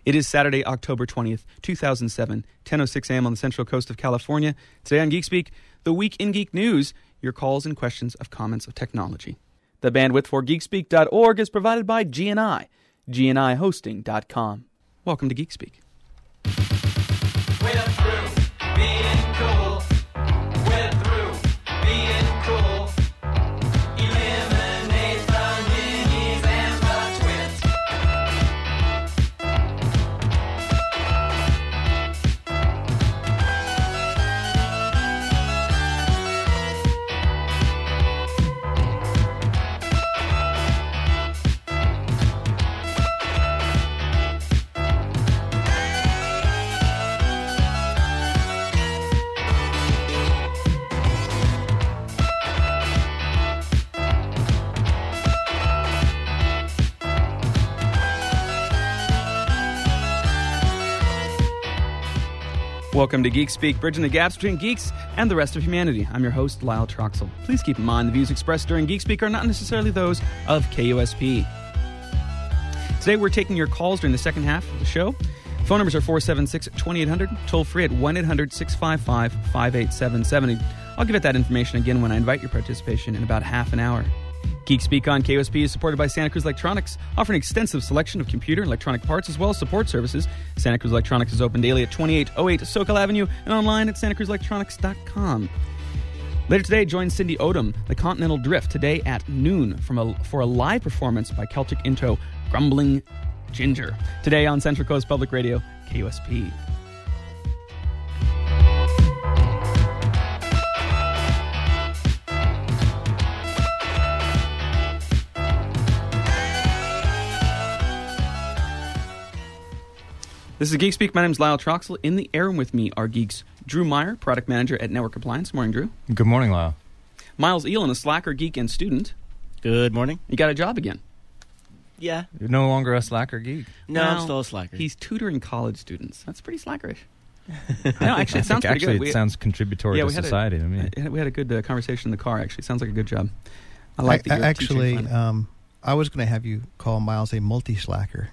It is Saturday, October 20th, 2007, 10:06 a.m. on the Central Coast of California. Today on Geek Speak, the Week in Geek News, your calls and questions of comments of technology. The bandwidth for geekspeak.org is provided by GNI, GNIHosting.com. Welcome to Geek Speak. We're through being cool. We're through being cool. Eliminate the minis and the twits. Welcome to Geek Speak, bridging the gaps between geeks and the rest of humanity. I'm your host, Lyle Troxel. Please keep in mind the views expressed during Geek Speak are not necessarily those of KUSP. Today we're taking your calls during the second half of the show. Phone numbers are 476-2800, toll free at 1-800-655-5877. I'll give it that information again when I invite your participation in about half an hour. Geek Speak on KUSP is supported by Santa Cruz Electronics, offering an extensive selection of computer and electronic parts as well as support services. Santa Cruz Electronics is open daily at 2808 Socal Avenue and online at santacruzelectronics.com. Later today, join Cindy Odom, The Continental Drift, today at noon for a live performance by Celtic Intro, Grumbling Ginger. Today on Central Coast Public Radio, KUSP. This is Geek Speak. My name is Lyle Troxel. In the air room with me are geeks Drew Meyer, product manager at Network Appliance. Morning, Drew. Good morning, Lyle. Miles Elon, a Slacker geek and student. Good morning. You got a job again. Yeah. You're no longer a Slacker geek. No, Well, I'm still a slacker. He's tutoring college students. That's pretty slackerish. No, actually, it sounds pretty Actually, good. it sounds contributory to society to me. We had a good conversation in the car, actually. It sounds like a good job. I like that you're actually, teaching fun. I was going to have you call Miles a multi-slacker,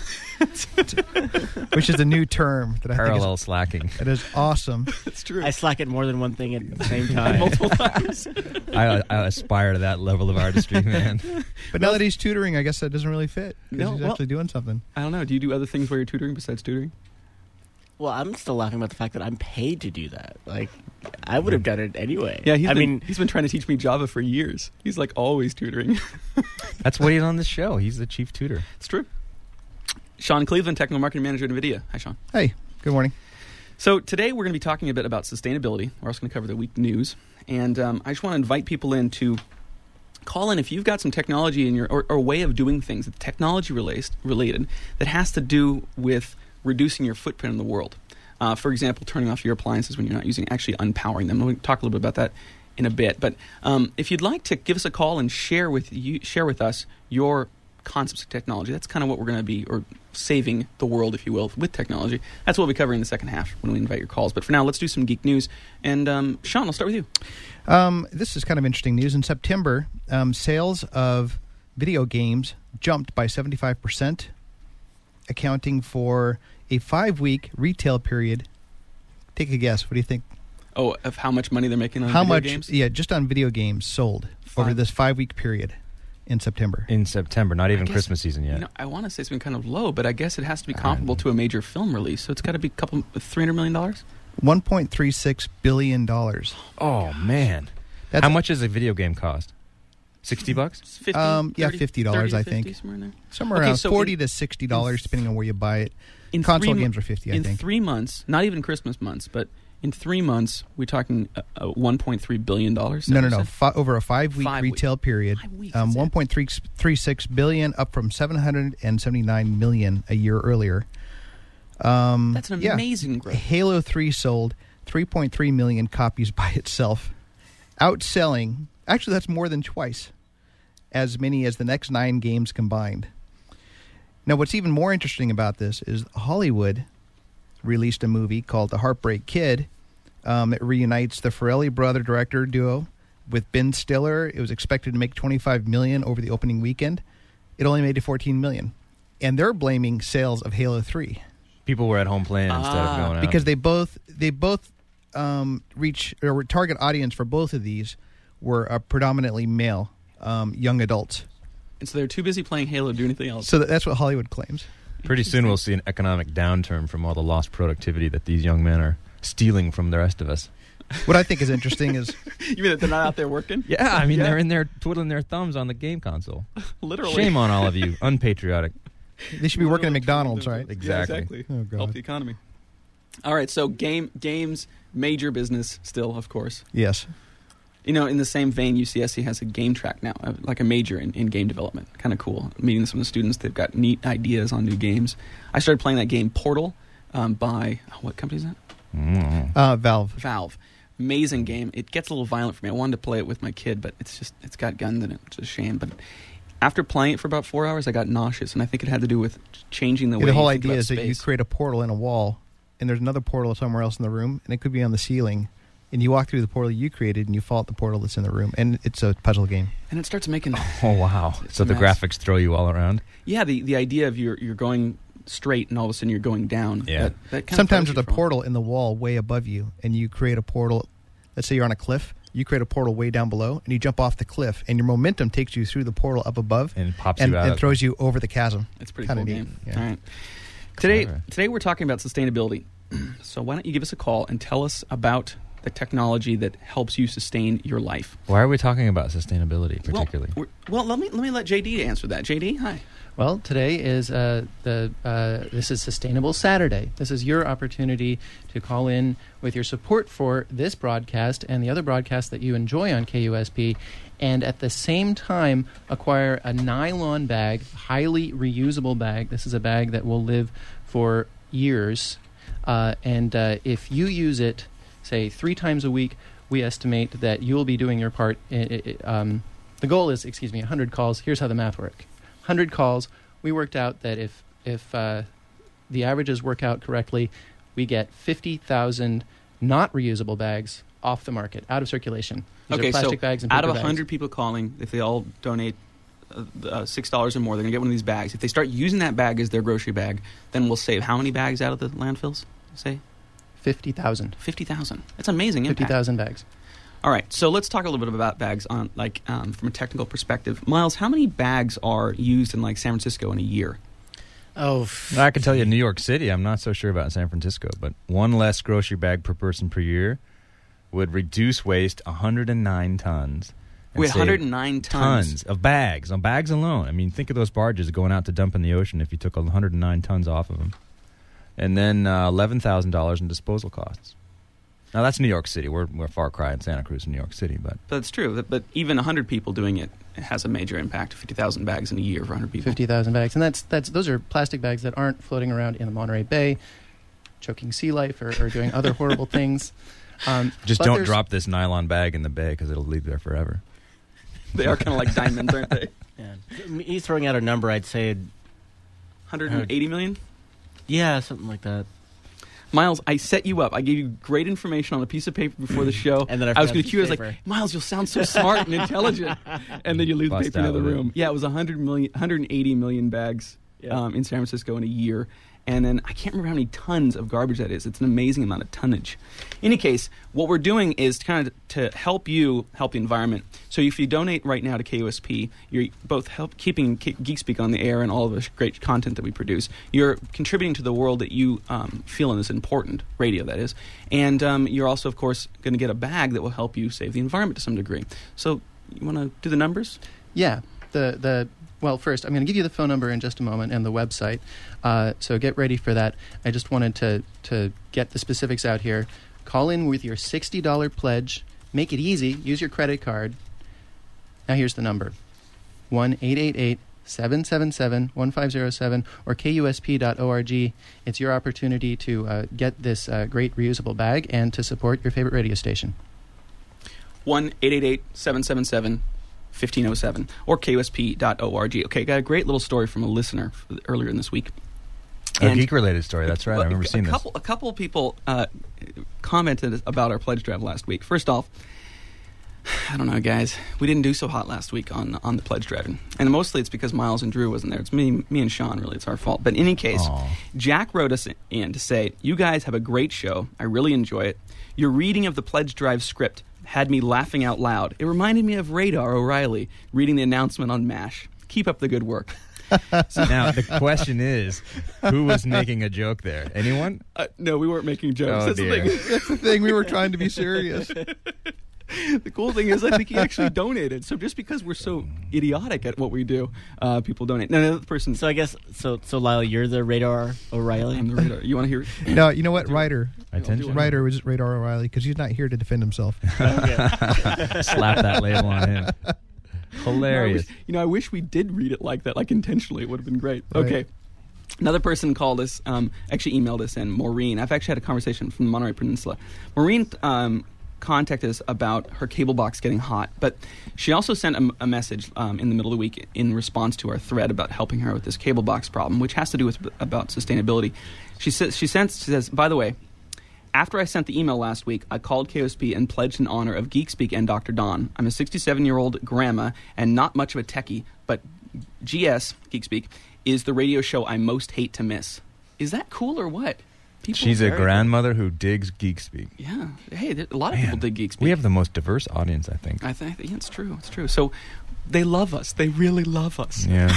which is a new term that I Parallel think slacking. it is awesome. That's true. I slack at more than one thing at the same At time. multiple times. I aspire to that level of artistry, man. But now that he's tutoring, I guess that doesn't really fit. 'Cause No, he's well- actually doing something. I don't know. Do you do other things while you're tutoring besides tutoring? Well, I'm still laughing about the fact that I'm paid to do that. Like, I would have done it anyway. Yeah, I mean, he's been trying to teach me Java for years. He's like always tutoring. That's what he's on the show. He's the chief tutor. It's true. Sean Cleveland, technical marketing manager at NVIDIA. Hi, Sean. Hey, good morning. So today we're going to be talking a bit about sustainability. We're also going to cover the week news. And I just want to invite people in to call in if you've got some technology in your or way of doing things that's technology related that has to do with reducing your footprint in the world. For example, turning off your appliances when you're not using, actually unpowering them. We'll talk a little bit about that in a bit. But if you'd like to give us a call and share with us your concepts of technology, that's kind of what we're going to be, or saving the world, if you will, with technology. That's what we'll be covering in the second half when we invite your calls. But for now, let's do some geek news. And Sean, I'll start with you. This is kind of interesting news. In September, sales of video games jumped by 75%, accounting for a 5-week retail period. Take a guess. What do you think? Oh, of how much money they're making on How video much? games? Yeah, just on video games sold over this 5-week period in September. In September, not even guess- Christmas season yet. You know, I want to say it's been kind of low, but I guess it has to be comparable to a major film release. So it's got to be $300 million? $1.36 billion. Oh, man. That's- How much does a video game cost? $60? 50, yeah, 30, $50, 30 to I 50, think. somewhere in there. Somewhere Okay, around so $40 to $60, depending on where you buy it. In Console 3 games are 50, I in think. 3 months, not even Christmas months, but in 3 months, we're talking $1.3 billion. No. Over a 5-week 5 retail period, 5 weeks, that's it. $1.36 billion, up from $779 million a year earlier. That's an amazing growth. Halo 3 sold 3.3 million copies by itself, outselling. Actually, that's more than twice as many as the next 9 games combined. Now, what's even more interesting about this is Hollywood released a movie called The Heartbreak Kid. It reunites the Farrelly brother director duo with Ben Stiller. It was expected to make $25 million over the opening weekend. It only made $14 million. and they're blaming sales of Halo 3 People were at home playing instead of going out. because they both reach or target audience for both of these were predominantly male young adults. And so they're too busy playing Halo to do anything else. So that's what Hollywood claims. Pretty soon we'll see an economic downturn from all the lost productivity that these young men are stealing from the rest of us. What I think is interesting is You mean that they're not out there working? Yeah, I mean, Yeah. they're in there twiddling their thumbs on the game console. Literally. Shame on all of you, unpatriotic. they should be working at Literally McDonald's, trying right? to- Exactly. Yeah, exactly. Oh, God. Help the economy. All right, so games, major business still, of course. Yes. You know, in the same vein, UCSC has a game track now, like a major in game development. Kind of cool. Meeting some of the students, they've got neat ideas on new games. I started playing that game Portal by, what company is that? Valve. Valve. Amazing game. It gets a little violent for me. I wanted to play it with my kid, but it's got guns in it, which is a shame. But after playing it for about 4 hours, I got nauseous, and I think it had to do with changing the way The whole you think idea about is that you space. create a portal in a wall, and there's another portal somewhere else in the room, and it could be on the ceiling. And you walk through the portal you created, and you fall at the portal that's in the room. And it's a puzzle game. And it starts making... Oh, wow. It's So a the mess. graphics throw you all around? Yeah, the idea of you're going straight, and all of a sudden you're going down. Yeah. That kind Sometimes of there's a portal in the wall way above you, and you create a portal. Let's say you're on a cliff. You create a portal way down below, and you jump off the cliff, and your momentum takes you through the portal up above And pops and, you out. and throws you over the chasm. It's a pretty Kinda cool neat, game. yeah. All right. Clever. Today we're talking about sustainability. So why don't you give us a call and tell us about the technology that helps you sustain your life? Why are we talking about sustainability particularly? Well, let me let JD answer that. JD, hi. Well, today is this is Sustainable Saturday. This is your opportunity to call in with your support for this broadcast and the other broadcasts that you enjoy on KUSP, and at the same time acquire a nylon bag, highly reusable bag. This is a bag that will live for years, and if you use it, say 3 times a week, we estimate that you will be doing your part. The goal is, 100 calls. Here's how the math works. 100 calls. We worked out that if the averages work out correctly, we get 50,000 not reusable bags off the market, out of circulation. These Okay, are plastic so bags and out paper of bags. 100 people calling, if they all donate $6 or more, they're going to get one of these bags. If they start using that bag as their grocery bag, then we'll save how many bags out of the landfills? Say 50,000. 50,000. That's amazing impact. 50,000 bags. All right, so let's talk a little bit about bags on from a technical perspective. Miles, how many bags are used in like San Francisco in a year? I can tell you in New York City, I'm not so sure about San Francisco, but one less grocery bag per person per year would reduce waste 109 tons. and Wait, save 109 tons. of bags, on bags alone. I mean, think of those barges going out to dump in the ocean if you took 109 tons off of them. And then $11,000 in disposal costs. Now, that's New York City. We're a far cry in Santa Cruz, New York City. But That's true, but even 100 people doing it has a major impact. 50,000 bags in a year for 100 people. 50,000 bags. And those are plastic bags that aren't floating around in the Monterey Bay, choking sea life or doing other horrible things. just But don't there's- drop this nylon bag in the bay because it'll leave there forever. They are kind of like diamonds, aren't they? Yeah. Me throwing out a number, I'd say, 180 million? yeah, something like that. Miles, I set you up. I gave you great information on a piece of paper before the show. And then I was forgot going the to cue you. I was like, paper. Miles, you'll sound so smart and intelligent. And then you leave the Bust paper in out the with it. room. Yeah, it was 180 million bags Yeah. in San Francisco in a year. And then I can't remember how many tons of garbage that is. It's an amazing amount of tonnage. In any case, what we're doing is kind of to help you help the environment. So if you donate right now to KUSP, you're both keeping Geek Speak on the air and all of the great content that we produce. You're contributing to the world that you feel is important, radio that is. And you're also, of course, going to get a bag that will help you save the environment to some degree. So you want to do the numbers? Yeah. Well, first, I'm going to give you the phone number in just a moment and the website. So get ready for that. I just wanted to get the specifics out here. Call in with your $60 pledge. Make it easy. Use your credit card. Now here's the number. 1-888-777-1507 or KUSP.org. It's your opportunity to get this great reusable bag and to support your favorite radio station. 1-888-777-1507 or KUSP.org. Okay, got a great little story from a listener earlier in this week. A And- geek-related story. That's right. I remember seeing this. A couple of people commented about our pledge drive last week. First off, I don't know, guys. We didn't do so hot last week on the pledge driving, and mostly it's because Miles and Drew wasn't there. It's me and Sean. Really, it's our fault. But in any case, Aw. Jack wrote us in to say, "You guys have a great show. I really enjoy it. Your reading of the pledge drive script had me laughing out loud. It reminded me of Radar O'Reilly reading the announcement on MASH. Keep up the good work." Now, the question is, who was making a joke there? Anyone? No, we weren't making jokes. Oh, That's dear. the thing. That's the thing. We were trying to be serious. The cool thing is, I think he actually donated. So just because we're so idiotic at what we do, people donate. No, the person. So I guess so Lyle, you're the Radar O'Reilly. I'm the Radar. You want to hear it? No, you know what? Ryder. Attention. Ryder was just Radar O'Reilly because he's not here to defend himself. Slap that label on him. Hilarious. I wish we did read it like that, like intentionally. It would have been great. Right. Okay. Another person called us, actually emailed us in, Maureen. I've actually had a conversation from the Monterey Peninsula. Maureen contacted us about her cable box getting hot, but she also sent a message in the middle of the week in response to our thread about helping her with this cable box problem, which has to do with about sustainability. She says, by the way, after I sent the email last week, I called KOSP and pledged in honor of GeekSpeak and Dr. Don. I'm a 67-year-old grandma and not much of a techie, but GS, GeekSpeak, is the radio show I most hate to miss. Is that cool or what? People She's a very- grandmother who digs GeekSpeak. Yeah. Hey, a lot of people dig GeekSpeak. We have the most diverse audience, I think. I think yeah, it's true. It's true. So they love us. They really love us. Yeah.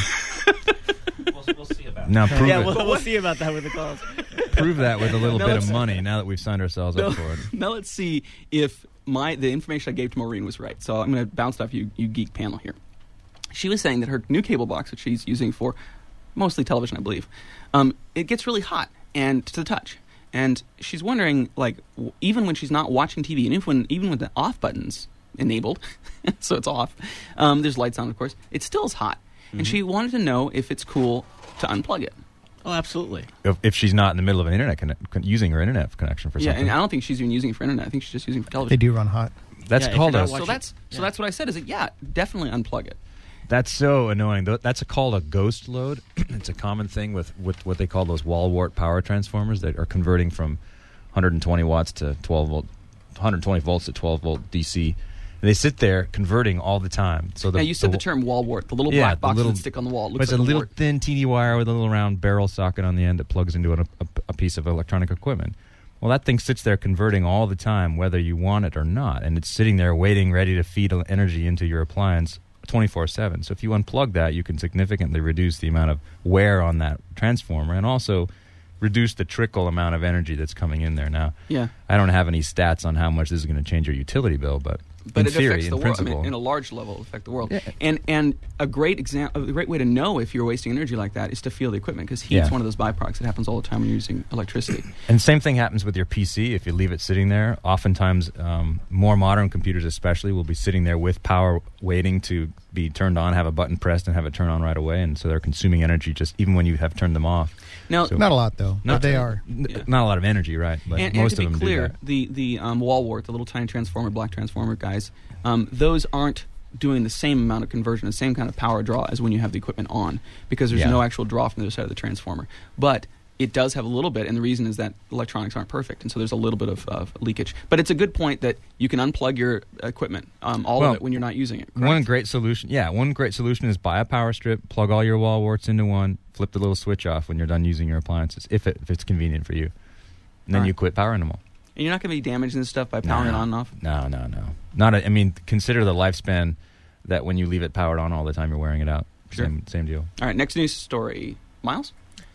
We'll see about Now prove Yeah, it. we'll see about that with the calls. Prove that with a little Now bit of let's- money. Now that we've signed ourselves up for it. Now let's see if the information I gave to Maureen was right. So I'm going to bounce off you geek panel here. She was saying that her new cable box, which she's using for mostly television, I believe, it gets really hot and to the touch. And she's wondering, like, even when she's not watching TV, and even with the off buttons enabled, so it's off, there's lights on, of course, it still is hot. And she wanted to know if it's cool to unplug it. Oh, absolutely. If she's not in the middle of an internet using her internet connection for Yeah, something. and I don't think she's even using it for internet. I think she's just using it for They television. do run hot. That's Yeah, if called you're a. not watching- So that's what I said. Is that definitely unplug it. That's so annoying. That's called a ghost load. It's a common thing with what they call those wall wart power transformers that are converting from 120 watts to 12 volt, 120 volts to 12 volt DC. And they sit there converting all the time. So Now, you said the term wall wart, the little black boxes that stick on the wall. It But looks it's like a a little wart. thin, teeny wire with a little round barrel socket on the end that plugs into a piece of electronic equipment. Well, that thing sits there converting all the time, whether you want it or not, and it's sitting there waiting, ready to feed energy into your appliance 24/7. So if you unplug that, you can significantly reduce the amount of wear on that transformer and also reduce the trickle amount of energy that's coming in there. Now, Yeah. I don't have any stats on how much this is going to change your utility bill, but in it theory, affects the in world. I principle, mean, in a large level, it'll affect the world. Yeah. And a great way to know if you're wasting energy like that is to feel the equipment, because heat's Yeah. one of those byproducts. It happens all the time when you're using electricity. And same thing happens with your PC. If you leave it sitting there, oftentimes more modern computers especially will be sitting there with power waiting to be turned on, have a button pressed and have it turn on right away. And so they're consuming energy just even when you have turned them off. Now, So- Not a lot, though. Not But they are. Yeah. Not a lot of energy, right? But and most to be of them clear, do that. the wall wart, the little tiny transformer, black transformer guys, those aren't doing the same amount of conversion, the same kind of power draw as when you have the equipment on, because there's Yeah. no actual draw from the other side of the transformer. But it does have a little bit, and the reason is that electronics aren't perfect, and so there's a little bit of leakage. But it's a good point that you can unplug your equipment, all Well, of it, when you're not using it. One correct? great solution is buy a power strip, plug all your wall warts into one, flip the little switch off when you're done using your appliances, if it's convenient for you. And then All right. you quit powering them all. And you're not going to be damaging this stuff by powering it on and off? No. Consider the lifespan that when you leave it powered on all the time, you're wearing it out. Sure. Same deal. All right, next news story. Miles?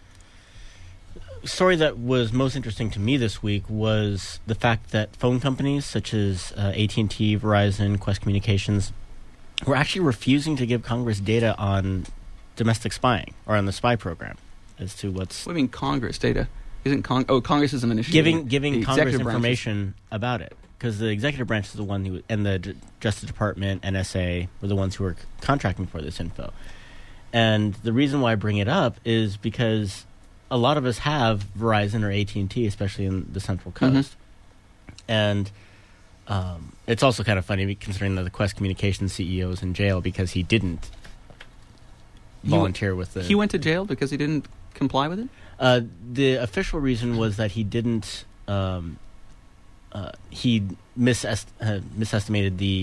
Story that was most interesting to me this week was the fact that phone companies such as AT&T, Verizon, Quest Communications were actually refusing to give Congress data on domestic spying or on the spy program as to what's What do you mean Congress data? Isn't Congress is an initiative? giving The Congress executive branch is- information about it, because the executive branch is the one who, and the Justice Department, NSA, were the ones who were contracting for this info. And the reason why I bring it up is because a lot of us have Verizon or AT&T, especially in the Central Coast, and it's also kind of funny considering that the Quest Communications CEO is in jail because he didn't volunteer with the. He went to jail because he didn't comply with it? The official reason was that he didn't. He misestimated the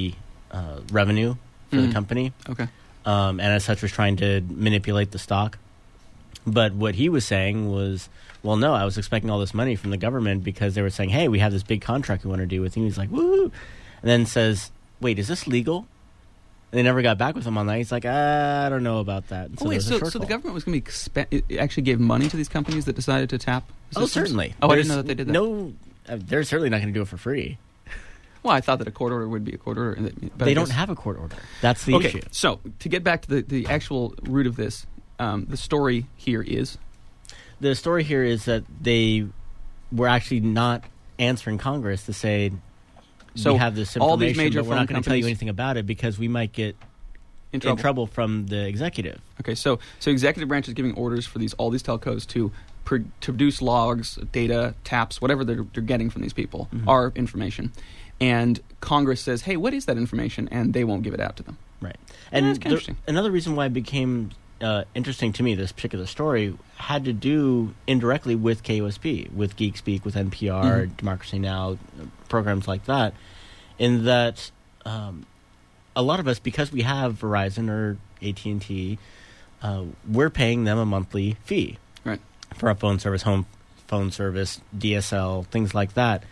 revenue for the Mhm. company, Okay. and as such was trying to manipulate the stock. But what he was saying was, well, no, I was expecting all this money from the government because they were saying, hey, we have this big contract we want to do with you. He's like, woo! And then says, wait, is this legal? And they never got back with him on that. He's like, I don't know about that. And Oh, wait, there was a so the shortfall. government was going to be it actually gave money to these companies that decided to tap? Oh, systems? certainly. Oh, I There's didn't know that they did that. No, they're certainly not going to do it for free. Well, I thought that a court order would be a court order. But They I don't guess- have a court order. That's the Okay, issue. so to get back to the actual root of this, the story here is The story here is that they were actually not answering Congress to say, So we have this information, all these major but we're not phone going to tell you companies- anything about it because we might get in in trouble. trouble from the executive. Okay, so executive branch is giving orders for all these telcos to produce logs, data, taps, whatever they're getting from these people, our information, and Congress says, "Hey, what is that information?" And they won't give it out to them. Right. Yeah, And that's kinda interesting. another reason why it became interesting to me, this particular story, had to do indirectly with KUSP, with Geek Speak, with NPR, Democracy Now!, programs like that, in that a lot of us, because we have Verizon or AT&T, we're paying them a monthly fee Right. for our phone service, home phone service, DSL, things like that.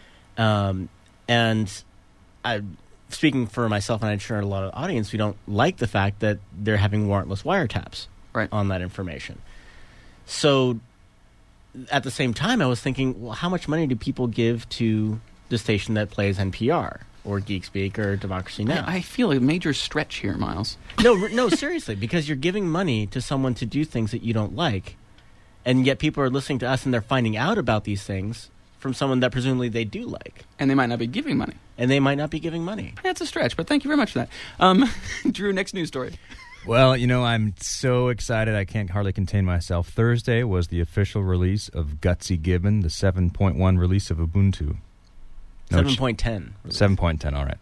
And speaking for myself, and I'm sure a lot of the audience, we don't like the fact that they're having warrantless wiretaps Right. on that information. So at the same time, I was thinking, well, how much money do people give to the station that plays NPR or Geek Speak or Democracy Now? I feel a major stretch here, Miles. No, seriously, because you're giving money to someone to do things that you don't like, and yet people are listening to us and they're finding out about these things from someone that presumably they do like, And they might not be giving money. and they might not be giving money. That's a stretch, but thank you very much for that. Drew, next news story. Well, I'm so excited I can't hardly contain myself. Thursday was the official release of Gutsy Gibbon, the 7.1 release of Ubuntu. No, 7.10. 7.10, all right.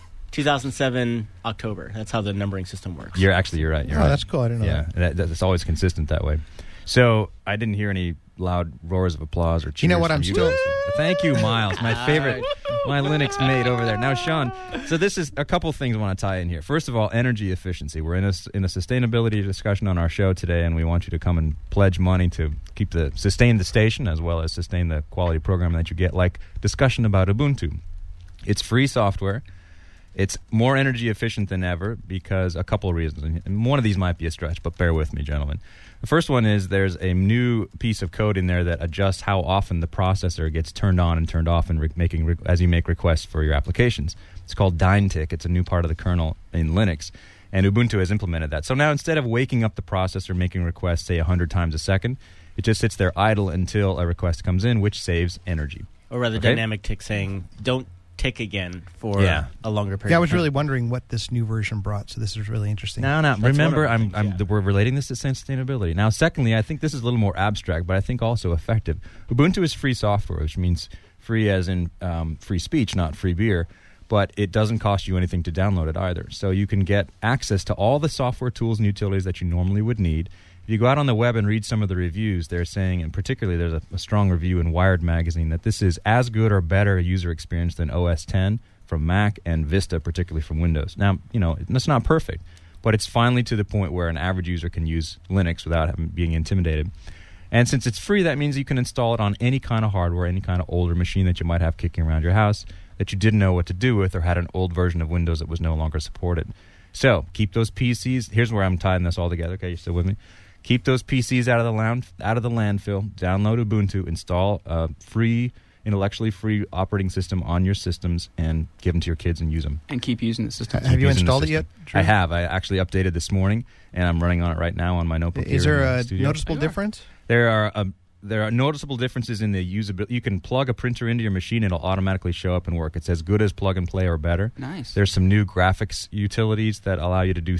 2007 October. That's how the numbering system works. You're right. You're Oh, right. that's cool. I didn't know Yeah, that's always consistent that way. So I didn't hear any loud roars of applause or cheers. You know what, from I'm still- Thank you, Miles, my favorite, my Linux mate over there. Now, Sean, so this is a couple things I want to tie in here. First of all, energy efficiency. We're in a sustainability discussion on our show today, and we want you to come and pledge money to sustain the station as well as sustain the quality programming that you get, like discussion about Ubuntu. It's free software. It's more energy efficient than ever because a couple of reasons. And one of these might be a stretch, but bear with me, gentlemen. The first one is there's a new piece of code in there that adjusts how often the processor gets turned on and turned off as you make requests for your applications. It's called DynTick. It's a new part of the kernel in Linux, and Ubuntu has implemented that. So now instead of waking up the processor making requests, say, 100 times a second, it just sits there idle until a request comes in, which saves energy. Or rather, Okay. dynamic tick saying, don't tick again for Yeah. a longer period Yeah, I of was time. really wondering what this new version brought, so this is really interesting. No. That's Remember, one of the things, yeah. we're relating this to sustainability. Now, secondly, I think this is a little more abstract, but I think also effective. Ubuntu is free software, which means free as in free speech, not free beer. But it doesn't cost you anything to download it either. So you can get access to all the software tools and utilities that you normally would need. If you go out on the web and read some of the reviews, they're saying, and particularly there's a strong review in Wired magazine, that this is as good or better user experience than OS X from Mac and Vista, particularly from Windows. Now, it's not perfect, but it's finally to the point where an average user can use Linux without being intimidated. And since it's free, that means you can install it on any kind of hardware, any kind of older machine that you might have kicking around your house that you didn't know what to do with or had an old version of Windows that was no longer supported. So keep those PCs. Here's where I'm tying this all together. Okay, you still with me? Keep those PCs out of the landfill. Download Ubuntu. Install a intellectually free operating system on your systems and give them to your kids and use them. And keep using the system. Have you Using the installed it system. yet, Drew? I have. I actually updated this morning, and I'm running on it right now on my notebook. Is here there in the a studio. noticeable difference? There are noticeable differences in the usability. You can plug a printer into your machine; it'll automatically show up and work. It's as good as plug and play or better. Nice. There's some new graphics utilities that allow you to do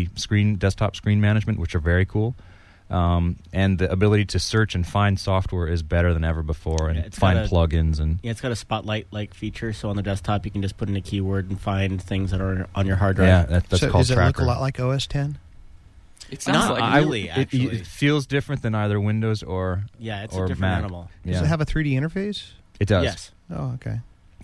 3D desktop screen management, which are very cool. And the ability to search and find software is better than ever before, and Yeah, it's find got a- plugins and. Yeah, it's got a spotlight-like feature, so on the desktop you can just put in a keyword and find things that are on your hard drive. Yeah, that's so called does it Tracker. look a lot like OS X? It sounds Not like really, it actually. feels different than either Windows or Yeah, it's or a different Mac. animal. Does Yeah, it have a 3D interface? it does. Yes. Oh, okay.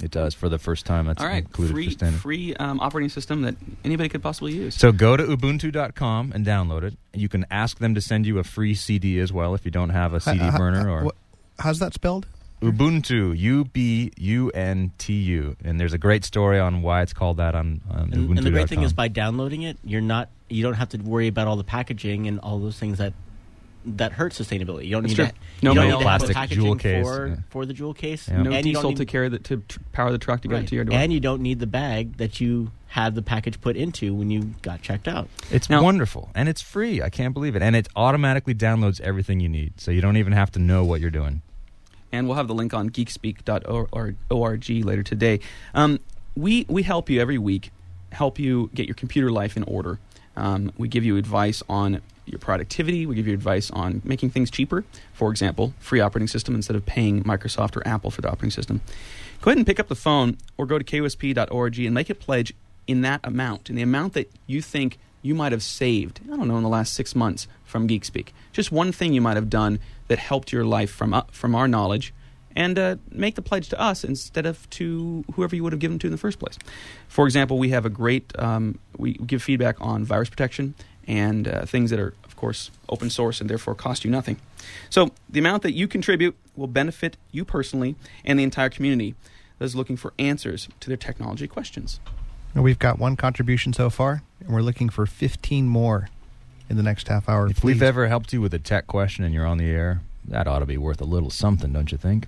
It does for the first time. That's All right, included for standard. free operating system that anybody could possibly use. So go to Ubuntu.com and download it. You can ask them to send you a free CD as well if you don't have a CD burner. Or How's that spelled? Ubuntu, Ubuntu, and there's a great story on why it's called that on Ubuntu.com. And the great thing is, by downloading it, you don't have to worry about all the packaging and all those things that hurt sustainability. You don't need true. to, No you don't mail. need to have the Plastic packaging jewel case, for the jewel case. Yeah. No And you don't diesel need- to carry to power the truck to get it to your door. And you don't need the bag that you had the package put into when you got checked out. It's Now- wonderful, and it's free. I can't believe it. And it automatically downloads everything you need, so you don't even have to know what you're doing. And we'll have the link on geekspeak.org later today. We help you every week, help you get your computer life in order. We give you advice on your productivity. We give you advice on making things cheaper. For example, free operating system instead of paying Microsoft or Apple for the operating system. Go ahead and pick up the phone or go to KUSP.org and make a pledge in that amount, in the amount that you think you might have saved, I don't know, in the last 6 months from GeekSpeak. Just one thing you might have done that helped your life from our knowledge, and make the pledge to us instead of to whoever you would have given to in the first place. For example, we have a great, we give feedback on virus protection and things that are, of course, open source and therefore cost you nothing. So the amount that you contribute will benefit you personally and the entire community that is looking for answers to their technology questions. We've got one contribution so far, and we're looking for 15 more in the next half hour. If Please. we've ever helped you with a tech question and you're on the air, that ought to be worth a little something, don't you think?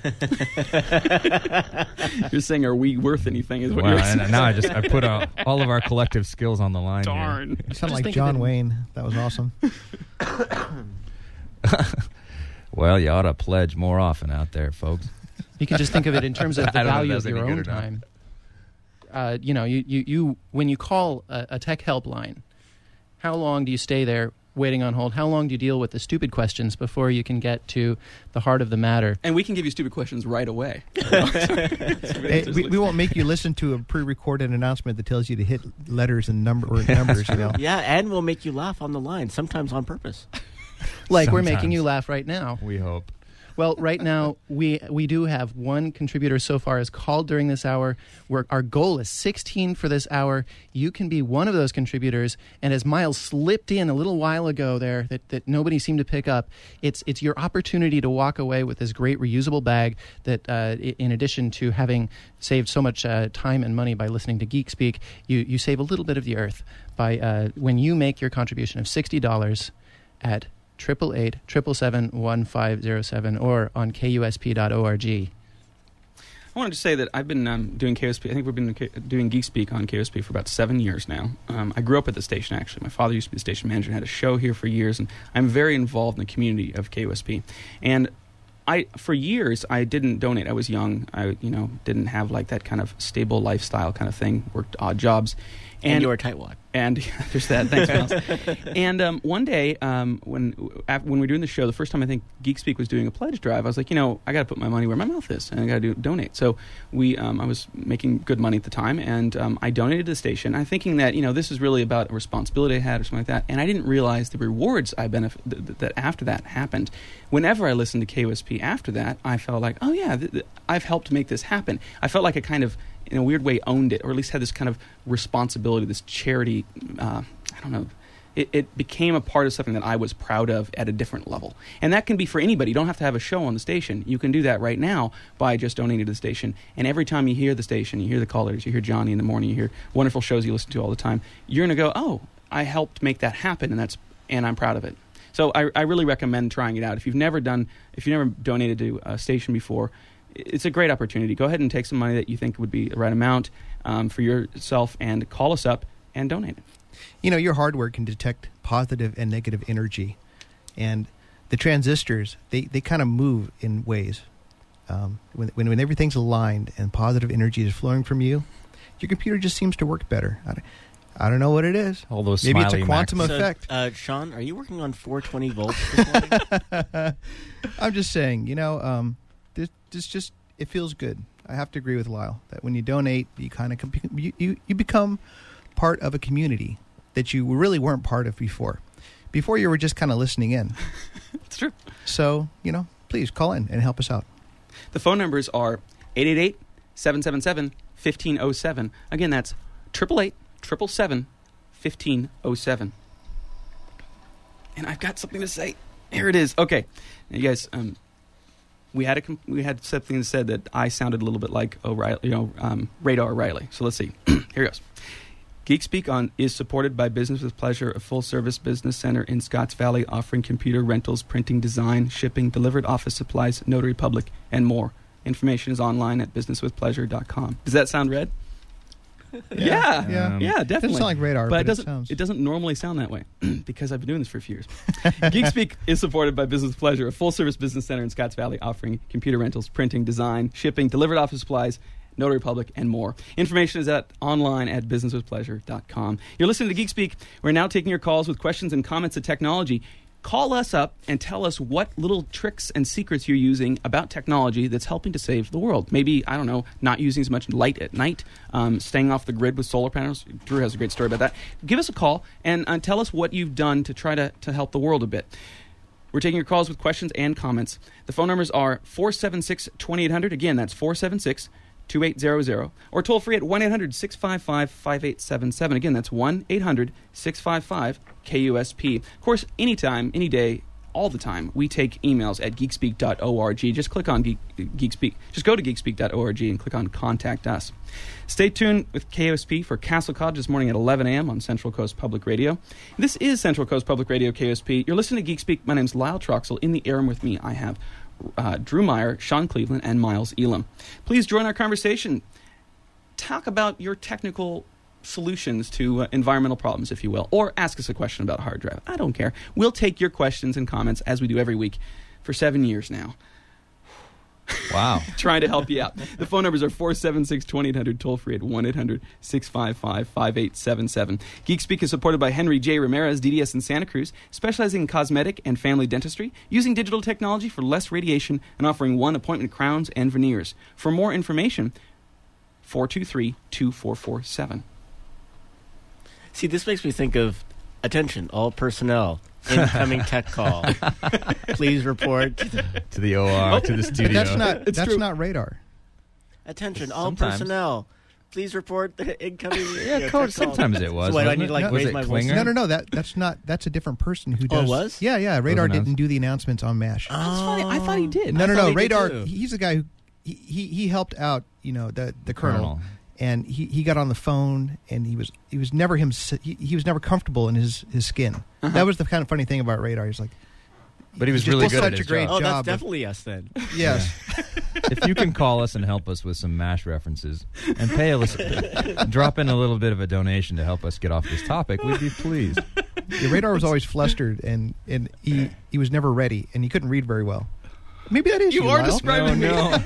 You're saying, are we worth anything is what Well, you're saying. and now I put all of our collective skills on the line. here. Darn. You sound Just like think of John it- Wayne. That was awesome. Well, you ought to pledge more often out there, folks. You can just think of it in terms of the I don't know if value that's of your any own good or not. time. You when you call a tech helpline, how long do you stay there waiting on hold? How long do you deal with the stupid questions before you can get to the heart of the matter? And we can give you stupid questions right away. Hey, we won't make you listen to a pre-recorded announcement that tells you to hit letters and numbers. You know, Yeah, and we'll make you laugh on the line, sometimes on purpose. Like we're Sometimes. making you laugh right now. We hope. Well, right now we do have one contributor so far has called during this hour. Our goal is 16 for this hour. You can be one of those contributors. And as Miles slipped in a little while ago there that nobody seemed to pick up, it's your opportunity to walk away with this great reusable bag that, in addition to having saved so much time and money by listening to Geek Speak, you save a little bit of the earth by when you make your contribution of $60 at 888-777-1507 or on KUSP.org. I wanted to say that I've been doing KOSP. I think we've been doing Geek Speak on KOSP for about 7 years now. I grew up at the station, actually. My father used to be the station manager and had a show here for years, and I'm very involved in the community of KOSP. And for years, I didn't donate. I was young. I didn't have like that kind of stable lifestyle kind of thing, worked odd jobs. And you were a tightwad. And there's that. Thanks, Miles. And one day, when we were doing the show, the first time I think Geek Speak was doing a pledge drive, I was like, I got to put my money where my mouth is, and I got to donate. So I was making good money at the time, and I donated to the station. I'm thinking that this is really about a responsibility I had or something like that, and I didn't realize the rewards I that after that happened. Whenever I listened to KOSP after that, I felt like, oh yeah, I've helped make this happen. I felt like I kind of, in a weird way, owned it, or at least had this kind of responsibility, this charity. I don't know. It became a part of something that I was proud of at a different level. And that can be for anybody. You don't have to have a show on the station. You can do that right now by just donating to the station. And every time you hear the station, you hear the callers, you hear Johnny in the morning, you hear wonderful shows you listen to all the time, you're going to go, oh, I helped make that happen, and I'm proud of it. So I really recommend trying it out. If you've never donated to a station before, it's a great opportunity. Go ahead and take some money that you think would be the right amount for yourself and call us up and donate it. Your hardware can detect positive and negative energy, and the transistors they kind of move in ways. When everything's aligned and positive energy is flowing from you, your computer just seems to work better. I don't know what it is. All those Maybe it's a smiley quantum Macs. effect. Sean, are you working on 420 volts this morning? I'm just saying, this just it feels good. I have to agree with Lyle that when you donate, you kind of you become part of a community that you really weren't part of before. Before you were just kind of listening in. It's true. So please call in and help us out. The phone numbers are 888-777-1507. Again, that's 888-777-1507. And I've got something to say. Here it is. Okay. Now, you guys, we had something that said that I sounded a little bit like O'Reilly, Radar O'Reilly. So let's see. Here goes. GeekSpeak is supported by Business with Pleasure, a full-service business center in Scotts Valley offering computer rentals, printing, design, shipping, delivered office supplies, notary public, and more. Information is online at businesswithpleasure.com. Does that sound red? Yeah, definitely. Doesn't sound like Radar, but it doesn't normally sound that way because I've been doing this for a few years. GeekSpeak is supported by Business with Pleasure, a full-service business center in Scotts Valley offering computer rentals, printing, design, shipping, delivered office supplies, Notary Public, and more. Information is online at businesswithpleasure.com. You're listening to GeekSpeak. We're now taking your calls with questions and comments of technology. Call us up and tell us what little tricks and secrets you're using about technology that's helping to save the world. Maybe, I don't know, not using as much light at night, staying off the grid with solar panels. Drew has a great story about that. Give us a call and tell us what you've done to try to help the world a bit. We're taking your calls with questions and comments. The phone numbers are 476-2800. Again, that's 476-2800. Or toll free at 1-800-655-5877. Again, that's 1-800-655-KUSP. Of course, anytime, any day, all the time, we take emails at geekspeak.org. Just click on GeekSpeak. Just go to geekspeak.org and click on Contact Us. Stay tuned with KUSP for Castle Cottage this morning at 11 a.m. on Central Coast Public Radio. This is Central Coast Public Radio, KUSP. You're listening to GeekSpeak. My name's Lyle Troxel. In the air with me, I have Drew Meyer, Sean Cleveland, and Miles Elam. Please join our conversation. Talk about your technical solutions to environmental problems, if you will, or ask us a question about a hard drive. I don't care. We'll take your questions and comments as we do every week for 7 years now. Wow. Trying to help you out. The phone numbers are 476-2800, toll free at 1-800-655-5877. GeekSpeak is supported by Henry J. Ramirez, DDS in Santa Cruz, specializing in cosmetic and family dentistry, using digital technology for less radiation and offering one-appointment crowns and veneers. For more information, 423-2447. See, this makes me think of, attention, all personnel, incoming tech call. Please report. To the OR, to the studio. That's not Radar. Attention, all Sometimes. personnel. Please report the incoming Yeah, Code. Sometimes it was. So wait, I wasn't need to it? like Was raise it my voice. Klinger? No. That's a different person who does. Oh, it was? Yeah. Radar Those didn't do the announcements on MASH. That's funny. I thought he did. No. thought he did Radar. too. He's the guy who he helped out. The colonel. And he got on the phone, and he was never he was never comfortable in his skin. That was the kind of funny thing about Radar. He's like, But he was just really did good such at his a great job. Oh, that's job. definitely us then. Yes. If you can call us and help us with some MASH references and pay drop in a little bit of a donation to help us get off this topic, we'd be pleased. Yeah, Radar was always flustered, and he was never ready, and he couldn't read very well. Maybe that is You are Lyle. describing me. No.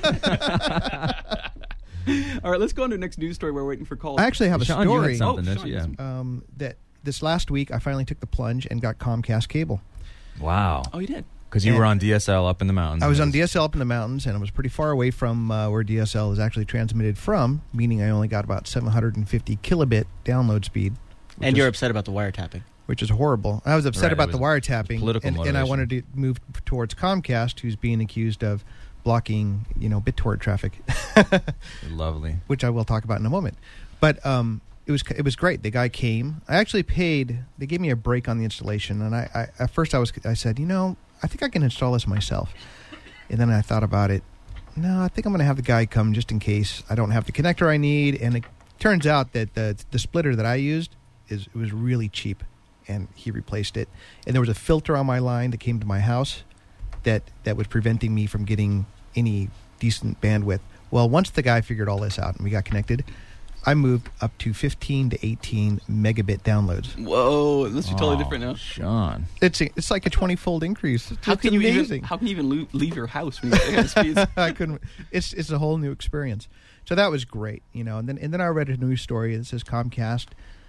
All right, let's go on to the next news story. We're waiting for calls. I actually have a Sean, you had story something, Oh, didn't you? Sean, Yeah. that this last week I finally took the plunge and got Comcast cable. Wow. Oh, you did? Because you were on DSL up in the mountains. I was on DSL up in the mountains, and I was pretty far away from where DSL is actually transmitted from, meaning I only got about 750 kilobit download speed. And you're upset about the wiretapping. Which is horrible. I was upset Right, about it the was wiretapping, political and I motivation. wanted to move towards Comcast, who's being accused of blocking, BitTorrent traffic, Lovely. which I will talk about in a moment. But it was great. The guy came. I actually paid. They gave me a break on the installation, and I at first I said, I think I can install this myself. And then I thought about it. No, I think I'm going to have the guy come just in case I don't have the connector I need. And it turns out that the splitter that I used it was really cheap, and he replaced it. And there was a filter on my line that came to my house that was preventing me from getting any decent bandwidth. Well, once the guy figured all this out and we got connected, I moved up to 15 to 18 megabit downloads. Whoa, this is totally different now. Sean. It's like a 20-fold increase. How It's can you amazing. even leave your house when you get speeds? I couldn't. It's a whole new experience. So that was great, And then I read a news story that says Comcast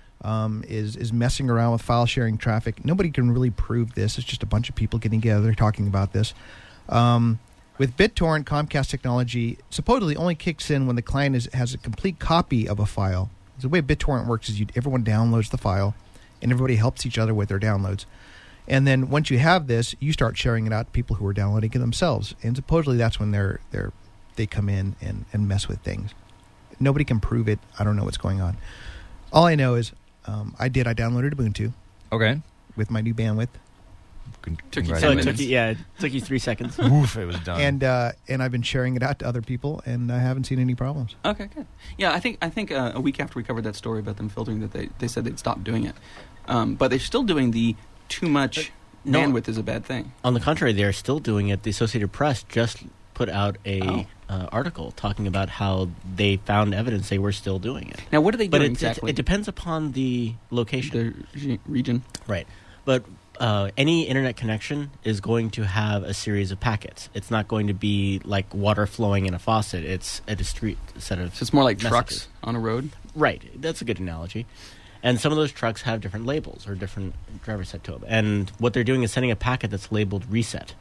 is messing around with file sharing traffic. Nobody can really prove this. It's just a bunch of people getting together talking about this. With BitTorrent, Comcast technology supposedly only kicks in when the client has a complete copy of a file. The way BitTorrent works is everyone downloads the file, and everybody helps each other with their downloads. And then once you have this, you start sharing it out to people who are downloading it themselves. And supposedly that's when they come in and mess with things. Nobody can prove it. I don't know what's going on. All I know is I downloaded Ubuntu Okay. with my new bandwidth, Took you So 10 it minutes. took you 3 seconds. Oof, it was done. and I've been sharing it out to other people, and I haven't seen any problems. Okay, good. Yeah, I think a week after we covered that story about them filtering, that they said they'd stopped doing it, but they're still doing the too much No. bandwidth is a bad thing. On the contrary, they're still doing it. The Associated Press just put out a Oh. article talking about how they found evidence they were still doing it. Now, what are they But doing it exactly? depends upon the location. The region. Right. But any internet connection is going to have a series of packets. It's not going to be like water flowing in a faucet. It's a discrete set of So it's more like messages. trucks on a road. Right. That's a good analogy. And some of those trucks have different labels or different drivers set to them. And what they're doing is sending a packet that's labeled reset.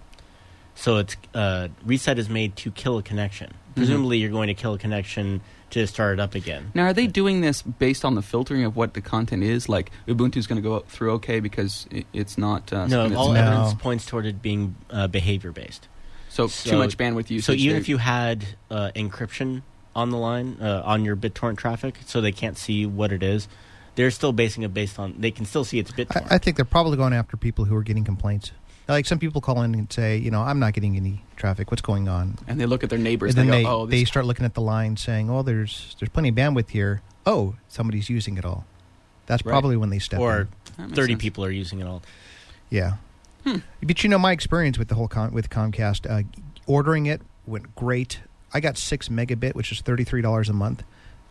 So it's reset is made to kill a connection. Presumably, you're going to kill a connection to start it up again. Now, are they doing this based on the filtering of what the content is? Like Ubuntu's going to go through okay because it's not. No, something all that's- evidence points toward it being behavior based. so too much bandwidth usage. So even they- if you had encryption on the line on your BitTorrent traffic, so they can't see what it is, they're still basing it based on. They can still see it's BitTorrent. I think they're probably going after people who are getting complaints. Like some people call in and say, I'm not getting any traffic. What's going on? and they look at their neighbors And and then they go, "Oh, they this start looking at the line saying, "Oh, there's plenty of bandwidth here. Oh, somebody's using it all." That's Right. probably when they step or in. that makes 30 sense. people are using it all. Yeah. But my experience with the whole with Comcast, ordering it went great. I got 6 megabit, which is $33 a month.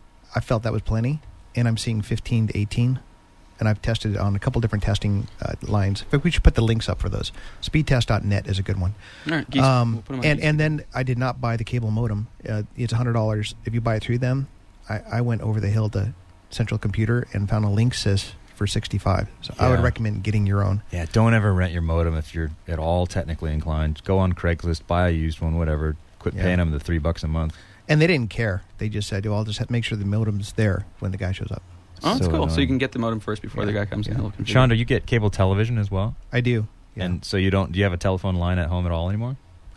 I felt that was plenty, and I'm seeing 15 to 18. And I've tested it on a couple different testing lines. In fact, we should put the links up for those. Speedtest.net is a good one. All right, Geese, we'll put 'em on Geese. And then I did not buy the cable modem. It's $100 if you buy it through them. I went over the hill to Central Computer and found a Linksys for $65. So I would Yeah. recommend getting your own. Yeah, don't ever rent your modem if you're at all technically inclined. Go on Craigslist, buy a used one, whatever. Quit Yeah. paying them the $3 a month. And they didn't care. They just said, I'll just have to make sure the modem's there when the guy shows up. Oh, that's So cool. So you annoying. can get the modem first before the guy comes in. Yeah. He'll configure. Shonda, you get cable television as well? I do. Yeah. And so do you have a telephone line at home at all anymore?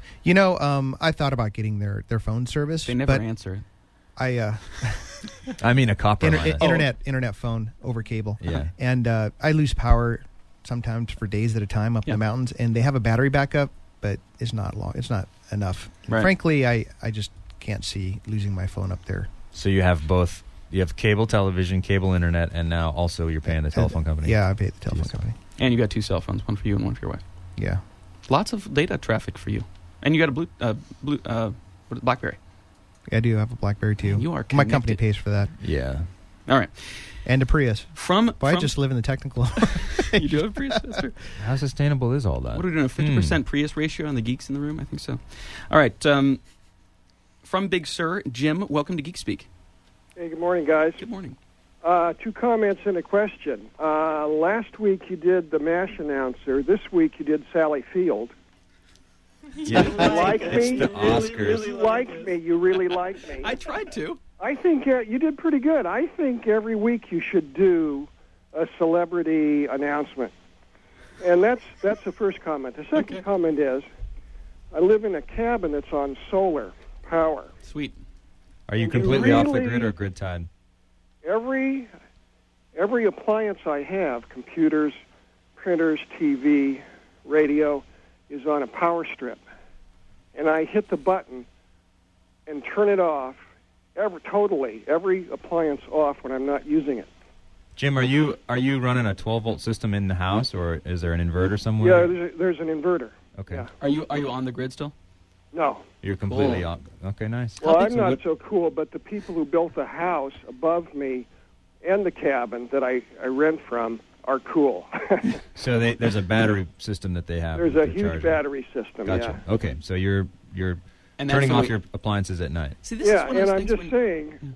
I thought about getting their phone service. They never but answer it. I I mean a copper line. internet phone over cable. Yeah. And I lose power sometimes for days at a time up in Yeah. the mountains, and they have a battery backup, but it's not long. It's not enough. And Right. frankly, I just can't see losing my phone up there. So you have both. You have cable television, cable internet, and now also you're paying the telephone company. Yeah, I pay the telephone Jeez. company. And you got 2 cell phones, one for you and one for your wife. Yeah. Lots of data traffic for you. And you got a BlackBerry. I do have a BlackBerry too. You are My company connected. pays for that. Yeah. All right. And a Prius. From But I just live in the technical. you do have a Prius? That's true. How sustainable is all that? What are we doing? A 50% Prius ratio on the geeks in the room? I think so. All right. From Big Sur, Jim, welcome to Geek Speak. Hey, good morning, guys. Good morning. 2 comments and a question. Last week you did the MASH announcer. This week you did Sally Field. Yeah. You like It's me? the You Oscars. really like me. You really like me. I tried to. I think you did pretty good. I think every week you should do a celebrity announcement. And that's the first comment. The second comment is, I live in a cabin that's on solar power. Sweet. Are you completely off the Really- grid or grid tied? Every appliance I have, computers, printers, TV, radio, is on a power strip. And I hit the button and turn it off, every appliance off when I'm not using it. Jim, are you running a 12-volt system in the house, or is there an inverter somewhere? Yeah, there's an inverter. Okay. Yeah. Are you on the grid still? No. You're completely Cool. off. Okay, nice. Well, big's I'm a not whip? so cool, but the people who built the house above me and the cabin that I rent from are cool. So there's a battery system that they have. There's that a they're huge charging. battery system, Gotcha. yeah. Okay, so you're And that's turning the off way- your appliances at night. See, this is Yeah, one of and those I'm things just saying,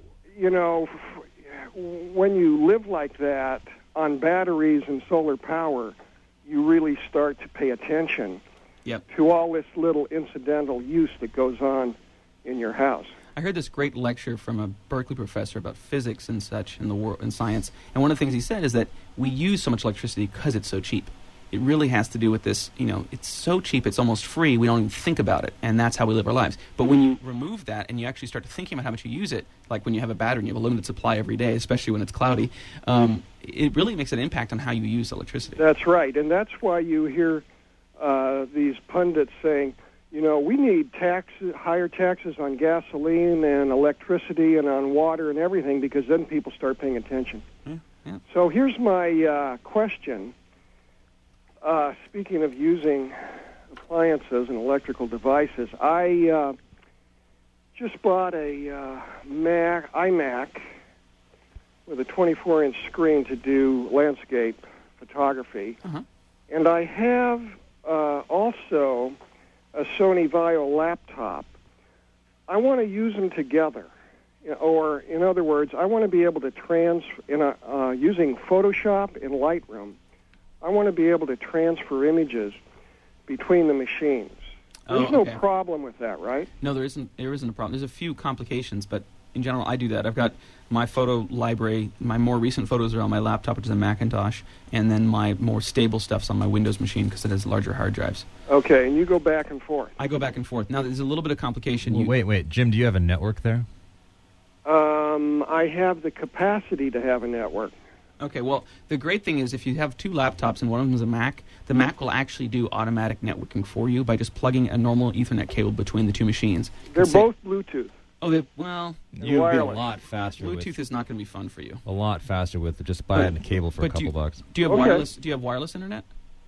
when you live like that on batteries and solar power, you really start to pay attention Yep. to all this little incidental use that goes on in your house. I heard this great lecture from a Berkeley professor about physics and such in the world and science, and one of the things he said is that we use so much electricity because it's so cheap. it really has to do with this, it's so cheap, it's almost free, we don't even think about it, and that's how we live our lives. But when you remove that and you actually start to thinking about how much you use it, like when you have a battery and you have a limited supply every day, especially when it's cloudy, it really makes an impact on how you use electricity. That's right, and that's why you hear these pundits saying, we need higher taxes on gasoline and electricity and on water and everything, because then people start paying attention. Yeah. So here's my question. Speaking of using appliances and electrical devices, I just bought a iMac with a 24-inch screen to do landscape photography. Uh-huh. And I have also a Sony Vaio laptop. I want to use them together. Or, in other words, I want to be able to using Photoshop and Lightroom, I want to be able to transfer images between the machines. There's no problem with that, right? No, there isn't a problem. There's a few complications, but in general, I do that. I've got my photo library. My more recent photos are on my laptop, which is a Macintosh, and then my more stable stuff's on my Windows machine because it has larger hard drives. Okay, and you go back and forth. I go back and forth. Now, there's a little bit of complication. Well, wait. Jim, do you have a network there? I have the capacity to have a network. Okay, well, the great thing is if you have two laptops and one of them is a Mac, the Mac will actually do automatic networking for you by just plugging a normal Ethernet cable between the two machines. They're both Bluetooth. Oh, You'd be a wireless. lot faster. Bluetooth is not going to be fun for you. A lot faster with just buying a cable for a couple bucks. Do you have wireless? Do you have wireless internet?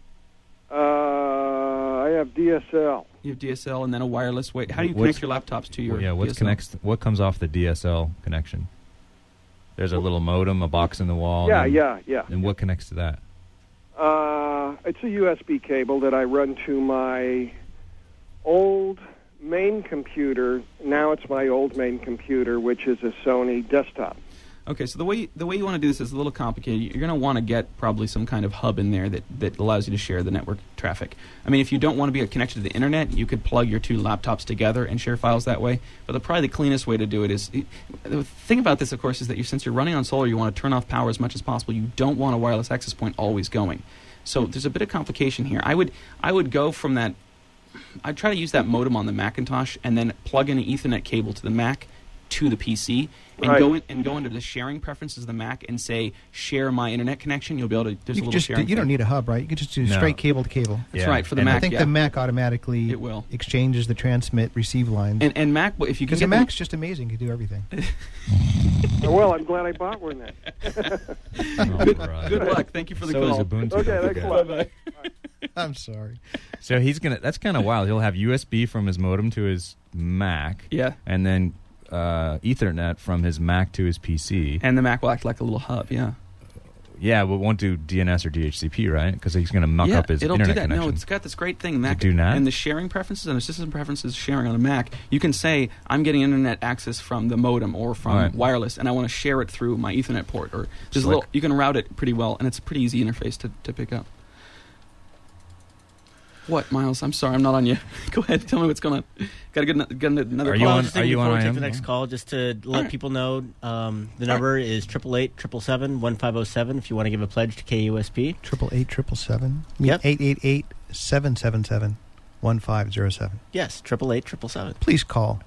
I have DSL. You have DSL and then a wireless way. How do you connect your laptops to your DSL? What comes off the DSL connection? There's a little modem, a box in the wall. Yeah. And what connects to that? It's a USB cable that I run to my old main computer. Now it's my old main computer, which is a Sony desktop. Okay, so the way you want to do this is a little complicated. You're going to want to get probably some kind of hub in there that allows you to share the network traffic. I mean, if you don't want to be connected to the internet, you could plug your two laptops together and share files that way. But probably the cleanest way to do it is the thing about this, of course, is that since you're running on solar, you want to turn off power as much as possible. You don't want a wireless access point always going. So there's a bit of complication here. I would go from that. I'd try to use that modem on the Macintosh and then plug in an Ethernet cable to the Mac to the PC and go into the sharing preferences of the Mac and say share my internet connection. You'll be able to. There's a little sharing. You don't need a hub, right? You can just do straight cable to cable. That's right for the Mac. I think the Mac automatically exchanges the transmit receive lines. And Mac, if you can, because the Mac's just amazing, you can do everything. Well, I'm glad I bought one then. Good luck. Thank you for the call. Okay, thanks a lot. Bye. I'm sorry. So that's kind of wild. He'll have USB from his modem to his Mac. Yeah. And then Ethernet from his Mac to his PC. And the Mac will act like a little hub, yeah. Yeah, but it won't do DNS or DHCP, right? Because he's going to muck up his internet connection. No, it's got this great thing. Mac, do that? And the sharing preferences and the system preferences sharing on a Mac, you can say, I'm getting internet access from the modem or from wireless, and I want to share it through my Ethernet port. Or just you can route it pretty well, and it's a pretty easy interface to pick up. What, Miles? I'm sorry, I'm not on you. Go ahead, tell me what's going on. Got to get another call. Are you on? Take the next call, just to let people know, the number is 888-777-1507 if you want to give a pledge to KUSP. 888-777. Yep. 888-777-1507. Yes, 888-777. Please call.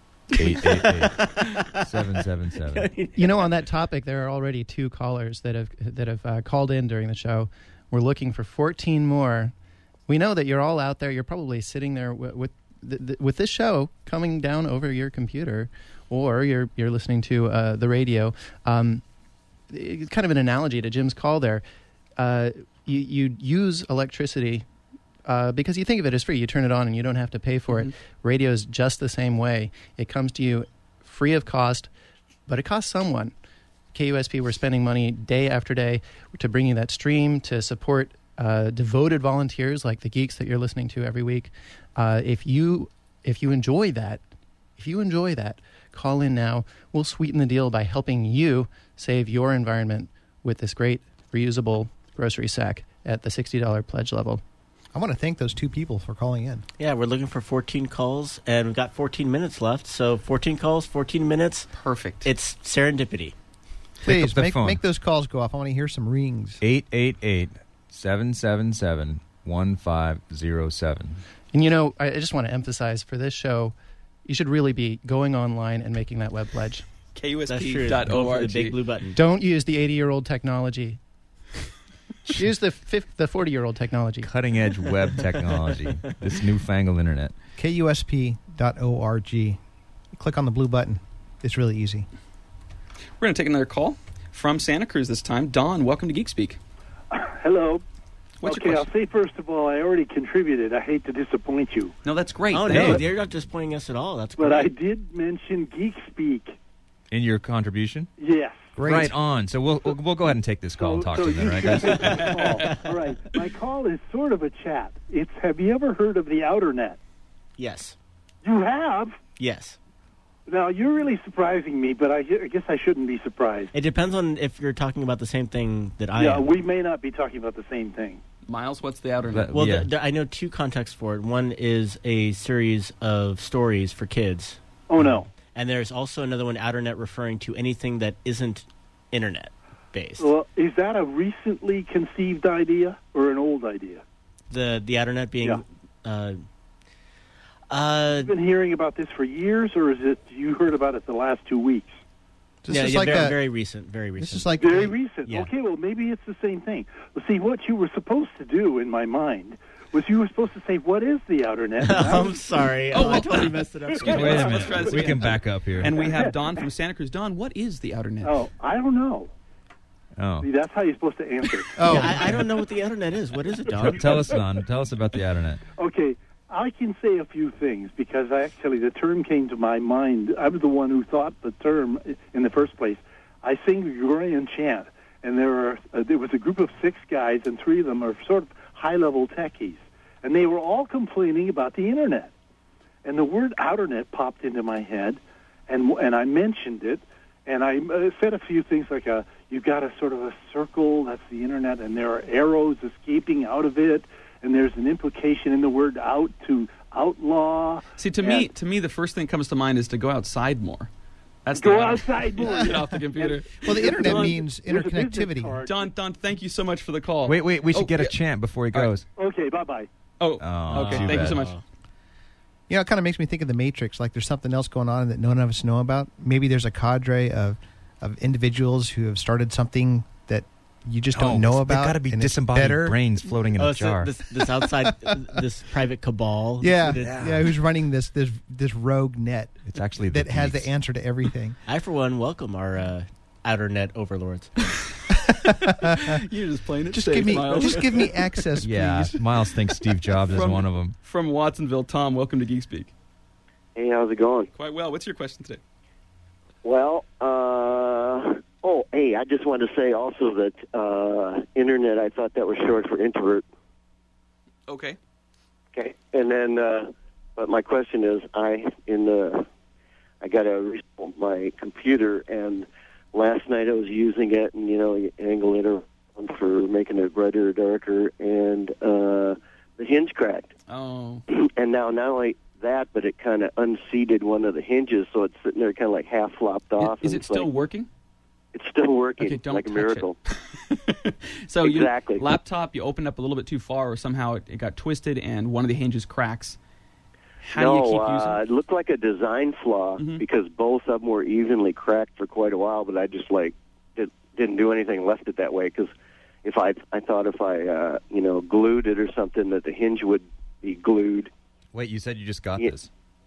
888-777. On that topic, there are already 2 callers that have called in during the show. We're looking for 14 more. We know that you're all out there. You're probably sitting there with this show coming down over your computer, or you're listening to the radio. It's kind of an analogy to Jim's call there. You use electricity because you think of it as free. You turn it on and you don't have to pay for it. Radio is just the same way. It comes to you free of cost, but it costs someone. KUSP, we're spending money day after day to bring you that stream, to support devoted volunteers like the geeks that you're listening to every week. If you enjoy that, call in now. We'll sweeten the deal by helping you save your environment with this great reusable grocery sack at the $60 pledge level. I want to thank those 2 people for calling in. Yeah, we're looking for 14 calls, and we've got 14 minutes left. So 14 calls, 14 minutes. Perfect. It's serendipity. Please make those calls go off. I want to hear some rings. 888-777-1507. 1507. And, you know, I just want to emphasize for this show, you should really be going online and making that web pledge. That's true. Go for the big KUSP.org. blue button. Don't use the 80-year-old technology. Use the 40-year-old technology. Cutting edge web technology. This newfangled internet. KUSP.org. Click on the blue button. It's really easy. We're going to take another call from Santa Cruz this time. Don, welcome to Geek Speak. Hello. What's Okay, your I'll question? say first of all, I already contributed. I hate to disappoint you, No, that's great. Oh, Thank no, you. you're not disappointing us at all. That's but great. I did mention Geek Speak. In your contribution? Yes. Great. Right on. So we'll go ahead and take this call and talk to them, you right, should guys? take this call. All right. My call is sort of a chat. It's have you ever heard of the Outer Net? Yes. You have? Yes. Now, you're really surprising me, but I guess I shouldn't be surprised. It depends on if you're talking about the same thing that I Yeah, am. we may not be talking about the same thing. Miles, what's the outer net? Well, Yeah. I know two contexts for it. One is a series of stories for kids, Oh, no. and there's also another one, Outernet, referring to anything that isn't internet-based. Well, is that a recently conceived idea or an old idea? The Outernet being... Yeah. You've been hearing about this for years, or is it you heard about it the last 2 weeks? This yeah, is yeah, like very, a, very recent. Very recent. This is like Very recent. Yeah. Okay, well, maybe it's the same thing. Well, see, what you were supposed to do in my mind was you were supposed to say, what is the Outer Net? And I I'm was- sorry. Oh, I totally messed it up. Excuse me. Wait a Let's try minute. this We again. can back up here. And we have Don from Santa Cruz. Don, what is the outer net? Oh, I don't know. Oh. See, that's how you're supposed to answer. oh, Yeah, I don't know what the Outernet is. What is it, Don? Tell us, Don. Tell us about the internet. Okay, I can say a few things because actually the term came to my mind. I was the one who thought the term in the first place. I sing the Gregorian chant, and there was a group of 6 guys, and 3 of them are sort of high-level techies, and they were all complaining about the Internet. And the word Outernet popped into my head, and I mentioned it, and I said a few things like you've got a sort of a circle, that's the Internet, and there are arrows escaping out of it, and there's an implication in the word out to outlaw. See, to me, the first thing that comes to mind is to go outside more. That's Go the outside more. Get off the computer. well, the internet Don, means there's a business interconnectivity. card. Don, thank you so much for the call. Wait. We should Oh, get a yeah. chant before he All right. goes. Okay, bye-bye. Oh, Oh, okay. too Thank you bad. so much. You know, it kind of makes me think of the Matrix. Like there's something else going on that none of us know about. Maybe there's a cadre of individuals who have started something that you just don't know about. There got to be and it's disembodied better. brains floating in Oh, a jar. this outside, this private cabal. Yeah, That- yeah. Who's running this rogue net It's actually that has the geeks. answer to everything? I, for one, welcome our Outernet overlords. You're just playing it Just safe, give me, Miles. just give me access, Yeah, please. Miles thinks Steve Jobs is From- one of them. From Watsonville, Tom, welcome to Geek Speak. Hey, how's it going? Quite well. What's your question today? Well, hey, I just wanted to say also that internet, I thought that was short for introvert. Okay. Okay, and then, but my question is, I got to restore my computer, and last night I was using it, and you angle it around for making it brighter or darker, and the hinge cracked. Oh. And now not only that, but it kind of unseated one of the hinges, so it's sitting there kind of like half flopped off. Is and it it's still like, working? It's still working, Okay, don't like a touch miracle. So Exactly. you laptop, you opened up a little bit too far, or somehow it got twisted, and one of the hinges cracks. How do you keep using it looked like a design flaw Mhm. because both of them were evenly cracked for quite a while, but I just didn't do anything, left it that way because I thought if I glued it or something that the hinge would be glued. Wait, you said you just got Yeah. this.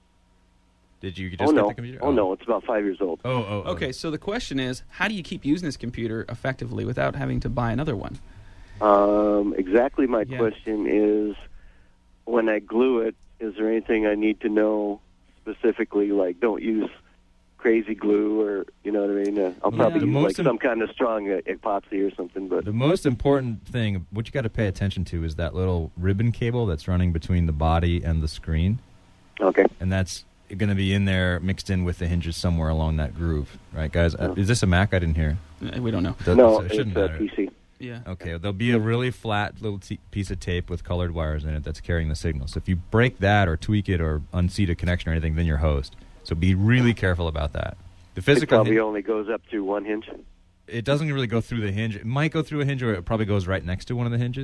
Did you just Oh get no! the computer? Oh no! It's about 5 years old. Oh. Okay, so the question is, how do you keep using this computer effectively without having to buy another one? Exactly. My Yeah. question is, when I glue it, is there anything I need to know specifically? Like, don't use crazy glue, or you know what I mean? I'll probably the use most like some kind of strong epoxy or something. But The most important thing, what you got to pay attention to, is that little ribbon cable that's running between the body and the screen, okay. and that's going to be in there mixed in with the hinges somewhere along that groove, right, guys? Is this a Mac? I didn't hear. We don't know. No, it it's shouldn't a matter. PC. Yeah. Okay, there'll be a really flat little piece of tape with colored wires in it that's carrying the signal. So if you break that or tweak it or unseat a connection or anything, then you're hosed. So be really careful about that. The It physical probably only goes up to one hinge. it doesn't really go through the hinge. It might go through a hinge, or it probably goes right next to one of the hinges.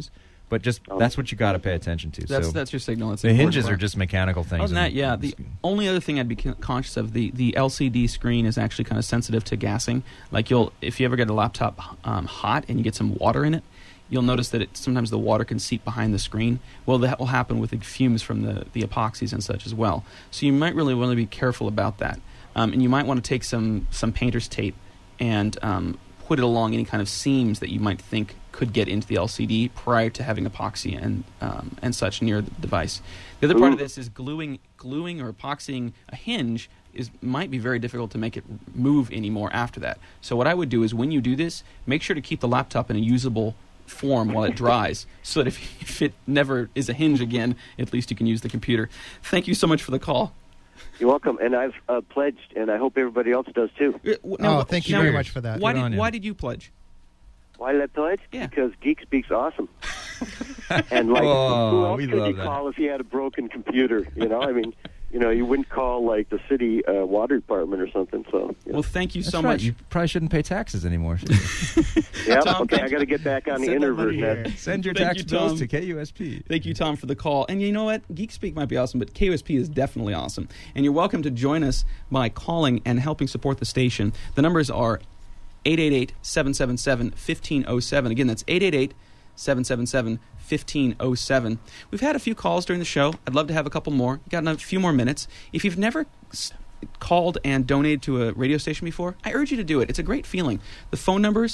But just that's what you got to pay attention to. That's so that's your signal. That's the important hinges part. are just mechanical things. Other than that, and- yeah. The only other thing I'd be conscious of, the LCD screen is actually kind of sensitive to gassing. Like if you ever get a laptop hot and you get some water in it, you'll notice that sometimes the water can seep behind the screen. Well, that will happen with the fumes from the epoxies and such as well. So you might really want to be careful about that. And you might want to take some painter's tape and put it along any kind of seams that you might think could get into the LCD prior to having epoxy and such near the device. The other part of this is gluing or epoxying a hinge might be very difficult to make it move anymore after that. So what I would do is when you do this, make sure to keep the laptop in a usable form while it dries, so that if it never is a hinge again, at least you can use the computer. Thank you so much for the call. You're welcome. And I've pledged, and I hope everybody else does too. Thank you very much for that. Why did you pledge? Why did I pledge? Yeah. Because Geek Speak's awesome. And who else we could love you that. call if you had a broken computer? I mean, you wouldn't call like the city water department or something. So. Well, thank you That's so right. much. You probably shouldn't pay taxes anymore. should you? Yeah. Tom, Okay. I got to get back on the introvert net. Send your Thank tax you, bills Tom. to KUSP. Thank you, Tom, for the call. And you know what? GeekSpeak might be awesome, but KUSP is definitely awesome. And you're welcome to join us by calling and helping support the station. The numbers are 888-777-1507. Again, that's 888-777-1507. We've had a few calls during the show. I'd love to have a couple more. Got a few more minutes. If you've never called and donated to a radio station before, I urge you to do it. It's a great feeling. The phone number's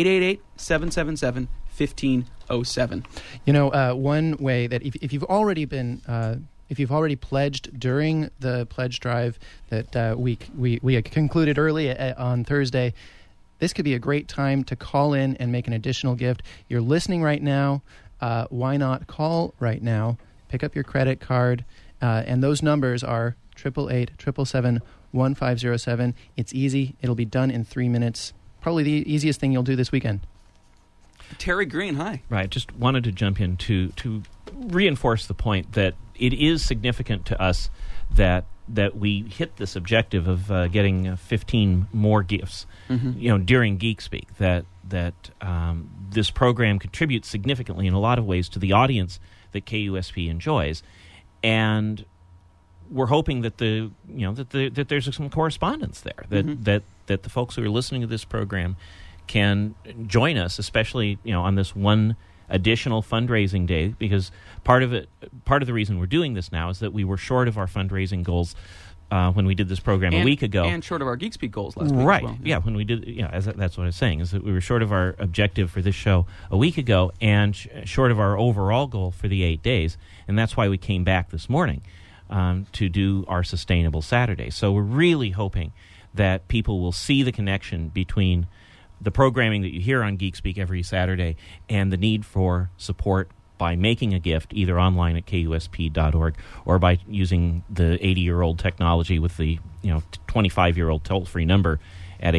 888-777-1507. One way that if you've already been if you've already pledged during the pledge drive that we concluded early on Thursday, this could be a great time to call in and make an additional gift. You're listening right now. Why not call right now? Pick up your credit card, and those numbers are 888-777-1507. It's easy. It'll be done in 3 minutes. Probably the easiest thing you'll do this weekend. Terry Green, hi. Right, just wanted to jump in to reinforce the point that it is significant to us that we hit this objective of getting 15 more gifts, during GeekSpeak. That this program contributes significantly in a lot of ways to the audience that KUSP enjoys, and we're hoping that that there's some correspondence there, that the folks who are listening to this program can join us, especially on this one additional fundraising day, because part of the reason we're doing this now is that we were short of our fundraising goals when we did this program a week ago, and short of our GeekSpeak goals last week. Right? As well. Yeah, when we did, that's what I was saying, is that we were short of our objective for this show a week ago, and short of our overall goal for the 8 days, and that's why we came back this morning to do our Sustainable Saturday. So we're really hoping that people will see the connection between the programming that you hear on GeekSpeak every Saturday and the need for support by making a gift, either online at KUSP.org or by using the 80-year-old technology with the 25-year-old toll-free number at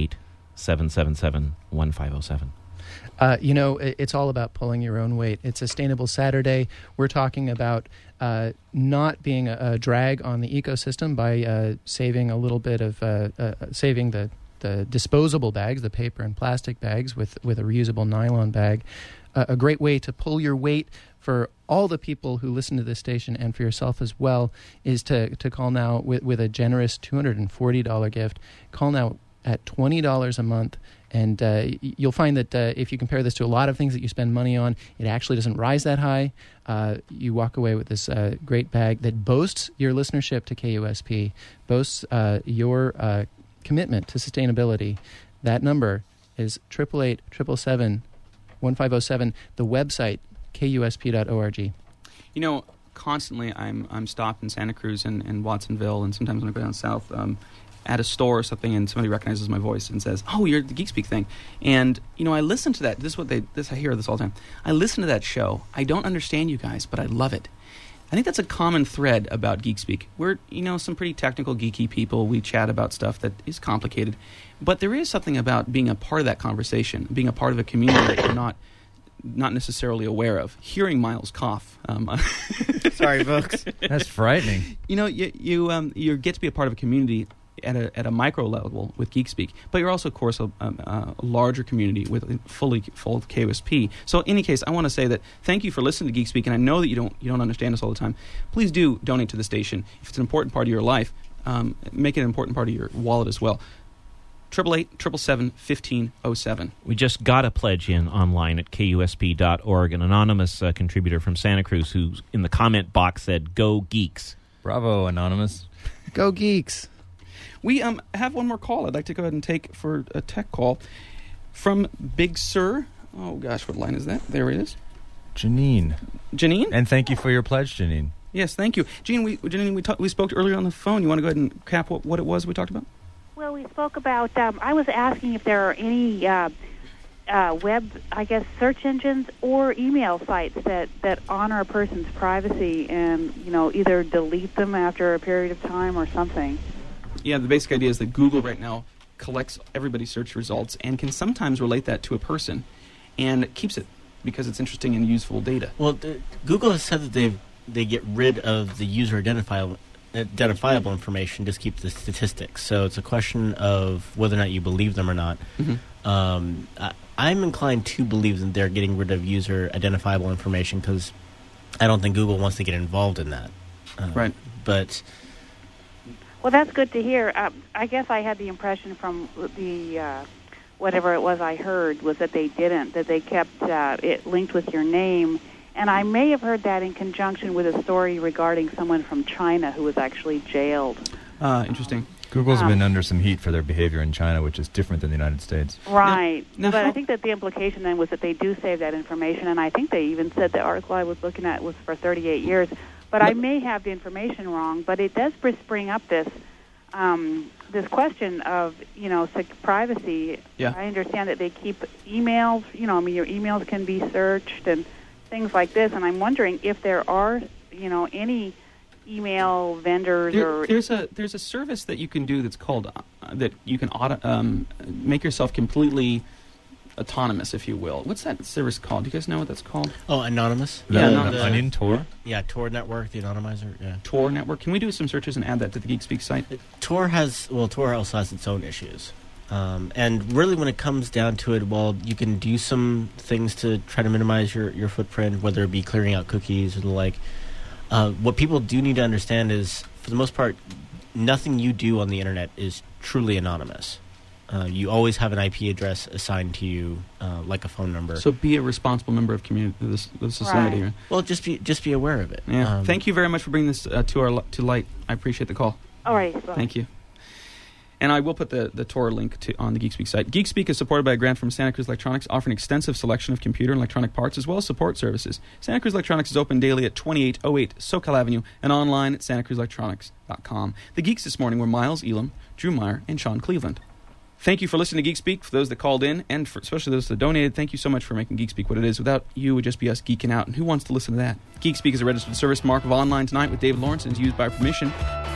888-777-1507. It's all about pulling your own weight. It's Sustainable Saturday. We're talking about not being a drag on the ecosystem by saving a little bit of saving the disposable bags, the paper and plastic bags, with a reusable nylon bag. A great way to pull your weight for all the people who listen to this station and for yourself as well is to call now with a generous $240 gift. Call now at $20 a month, and you'll find that if you compare this to a lot of things that you spend money on, it actually doesn't rise that high. You walk away with this great bag that boasts your listenership to KUSP, boasts your commitment to sustainability. That number is 888-777-1507. The website, KUSP.org. Constantly I'm stopped in Santa Cruz and Watsonville, and sometimes when I go down south, at a store or something, and somebody recognizes my voice and says, "Oh, you're the GeekSpeak thing." And I listen to that. I hear this all the time. I listen to that show. I don't understand you guys, but I love it. I think that's a common thread about GeekSpeak. We're some pretty technical, geeky people. We chat about stuff that is complicated, but there is something about being a part of that conversation, being a part of a community that you're not necessarily aware of. Hearing Miles cough. Sorry, folks. That's frightening. You get to be a part of a community at a micro level with GeekSpeak, but you're also, of course, a larger community with full KUSP. So, in any case, I want to say that thank you for listening to GeekSpeak, and I know that you don't understand us all the time. Please do donate to the station if it's an important part of your life. Make it an important part of your wallet as well. 888-777-1507. We just got a pledge in online at KUSP.org. An anonymous contributor from Santa Cruz who in the comment box said, "Go Geeks." Bravo, Anonymous. Go Geeks. We have one more call I'd like to go ahead and take for a tech call from Big Sur. Oh, gosh, what line is that? There it is. Janine. Janine? And thank you for your pledge, Janine. Yes, thank you. Janine, we spoke earlier on the phone. You want to go ahead and cap what it was we talked about? Well, we spoke about, I was asking if there are any web, search engines or email sites that honor a person's privacy and, either delete them after a period of time or something. Yeah, the basic idea is that Google right now collects everybody's search results and can sometimes relate that to a person and keeps it because it's interesting and useful data. Well, Google has said that they get rid of the user identifiable information, just keep the statistics. So it's a question of whether or not you believe them or not. Mm-hmm. I'm inclined to believe that they're getting rid of user identifiable information because I don't think Google wants to get involved in that. Right. But well, that's good to hear. I guess I had the impression from the whatever it was I heard was that they didn't, that they kept it linked with your name. And I may have heard that in conjunction with a story regarding someone from China who was actually jailed. Interesting. Google's been under some heat for their behavior in China, which is different than the United States. Right. Now, but I think that the implication then was that they do save that information, and I think they even said the article I was looking at was for 38 years. But I may have the information wrong, but it does spring up this question of, privacy. Yeah. I understand that they keep emails, your emails can be searched and things like this, and I'm wondering if there are, any email vendors there's a service that you can do that's called that you can make yourself completely autonomous, if you will. What's that service called? Do you guys know what that's called? Oh, Anonymous? Yeah, Anonymous. Onion Tor? Yeah, Tor Network, the anonymizer. Yeah. Tor Network. Can we do some searches and add that to the GeekSpeak site? Tor also has its own issues. And really when it comes down to it, you can do some things to try to minimize your footprint, whether it be clearing out cookies or the like. What people do need to understand is, for the most part, nothing you do on the internet is truly anonymous. You always have an IP address assigned to you, like a phone number. So be a responsible member of the society. Right. Well, just be aware of it. Yeah. Thank you very much for bringing this to light. I appreciate the call. All right. Well. Thank you. And I will put the Tor link on the GeekSpeak site. GeekSpeak is supported by a grant from Santa Cruz Electronics, offering an extensive selection of computer and electronic parts, as well as support services. Santa Cruz Electronics is open daily at 2808 SoCal Avenue and online at santacruzelectronics.com. The Geeks this morning were Miles Elam, Drew Meyer, and Sean Cleveland. Thank you for listening to GeekSpeak. For those that called in, and especially those that donated, thank you so much for making GeekSpeak what it is. Without you, it would just be us geeking out, and who wants to listen to that? GeekSpeak is a registered service mark of Online Tonight with David Lawrence and is used by permission.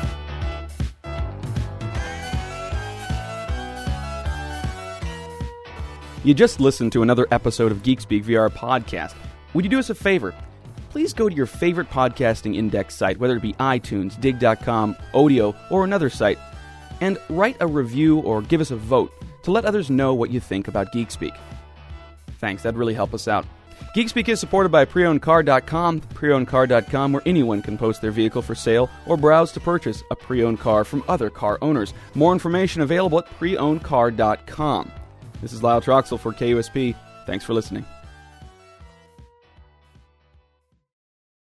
You just listened to another episode of GeekSpeak VR podcast. Would you do us a favor? Please go to your favorite podcasting index site, whether it be iTunes, Dig.com, Odeo, or another site, and write a review or give us a vote to let others know what you think about GeekSpeak. Thanks, that'd really help us out. GeekSpeak is supported by PreOwnedCar.com, PreOwnedCar.com, where anyone can post their vehicle for sale or browse to purchase a pre-owned car from other car owners. More information available at PreOwnedCar.com. This is Lyle Troxel for KUSP. Thanks for listening.